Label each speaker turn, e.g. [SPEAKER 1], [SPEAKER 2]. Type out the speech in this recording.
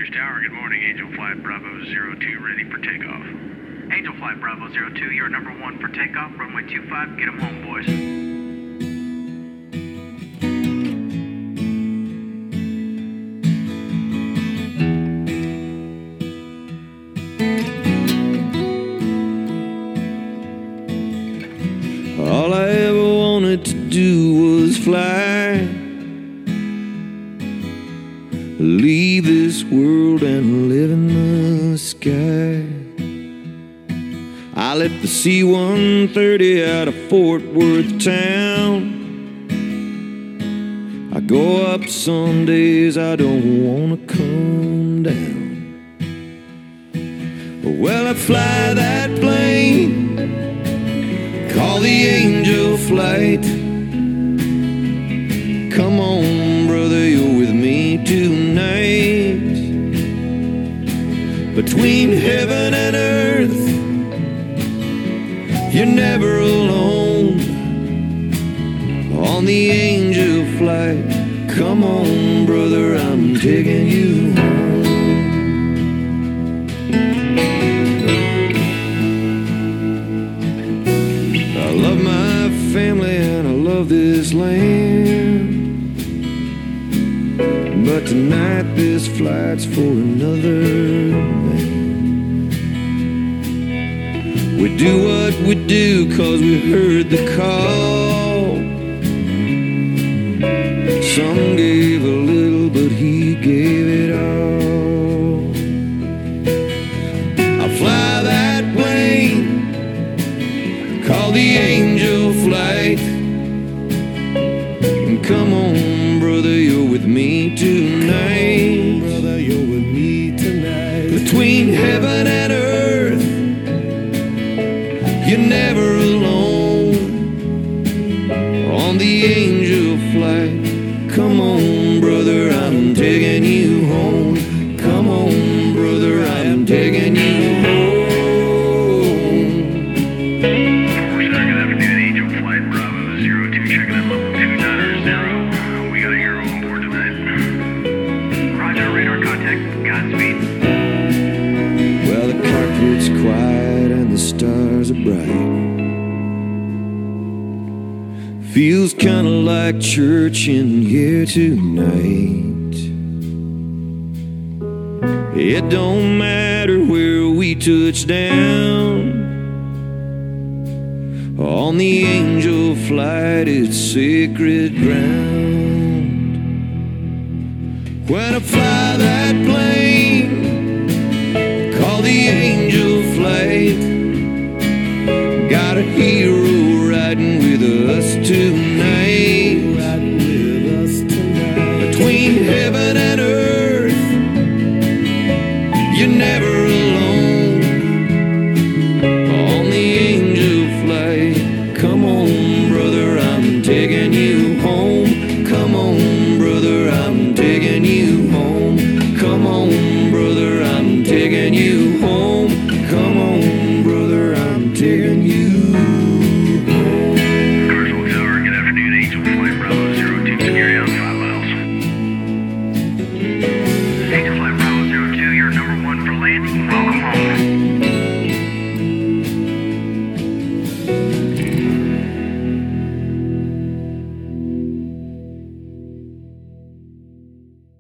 [SPEAKER 1] Pierce Tower, good morning. Angel Flight Bravo 02 ready for takeoff.
[SPEAKER 2] Angel Flight Bravo 02, you're number 1 for takeoff. Runway 25, get them home, boys.
[SPEAKER 3] All I ever wanted to do was fly, leave this world and live in the sky. I left the C-130 out of Fort Worth town. I go up some days I don't wanna come down. Well, I fly that plane, call the Angel Flight. Come on, brother, you're with me tonight. Between heaven and earth, you're never alone. On the Angel Flight, come on, brother, I'm taking you home. I love my family and I love this land, but tonight this flight's for another man. We do what we do 'cause we heard the call. Some gave a little, but he gave it all. I fly that plane, call the Angel Flight. And come on, brother, you're with me tonight.
[SPEAKER 4] Brother, you're with me tonight.
[SPEAKER 3] Between heaven and earth, you're never alone. On the Angel Flight, come on, brother, I'm taking you home. Come on, brother, I'm taking you home.
[SPEAKER 1] Second afternoon, Angel Flight Bravo 02, checking in level 290. We got a hero on board tonight.
[SPEAKER 2] Roger, radar contact. Godspeed.
[SPEAKER 3] Well, the carpet's quiet and the stars are bright. Feels kinda like church in here tonight. It don't matter where we touch down. On the Angel Flight, it's sacred ground. When I fly that plane, call the Angel Flight. Got a hero riding with us tonight.